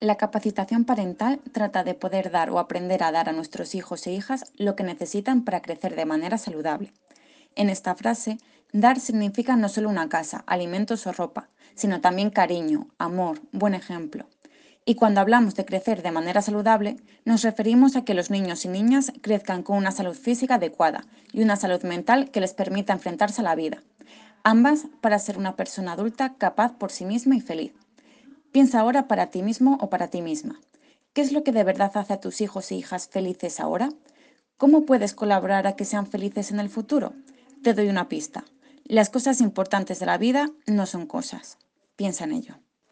La capacitación parental trata de poder dar o aprender a dar a nuestros hijos e hijas lo que necesitan para crecer de manera saludable. En esta frase, dar significa no solo una casa, alimentos o ropa, sino también cariño, amor, buen ejemplo. Y cuando hablamos de crecer de manera saludable, nos referimos a que los niños y niñas crezcan con una salud física adecuada y una salud mental que les permita enfrentarse a la vida. Ambas para ser una persona adulta capaz por sí misma y feliz. Piensa ahora para ti mismo o para ti misma. ¿Qué es lo que de verdad hace a tus hijos e hijas felices ahora? ¿Cómo puedes colaborar a que sean felices en el futuro? Te doy una pista. Las cosas importantes de la vida no son cosas. Piensa en ello.